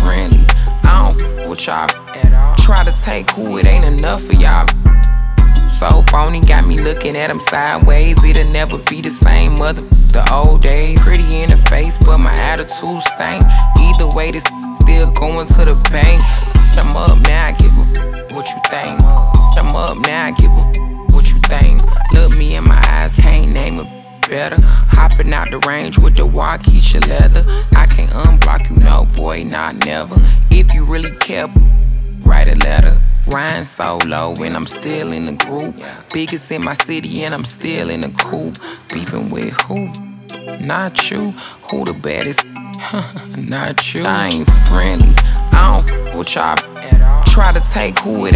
friendly. I don't with y'all at all. Try to take who it ain't enough for y'all. So phony, got me looking at him sideways. It'll never be the same the old days. Pretty in the face, but my attitude stank. Either way, this still going to the bank. I'm up now, I give a what you think. I'm up now, I give a what you think. Look me in my eyes, can't name it better. Hopping out the range with the Waukesha leather. I can't unblock you, no boy, not never. If you really care, write a letter. Ryan solo and I'm still in the group. Biggest in my city and I'm still in the coop. Beefing with who? Not you. Who the baddest? Not you. I ain't friendly. I don't with y'all at all. Try to take who it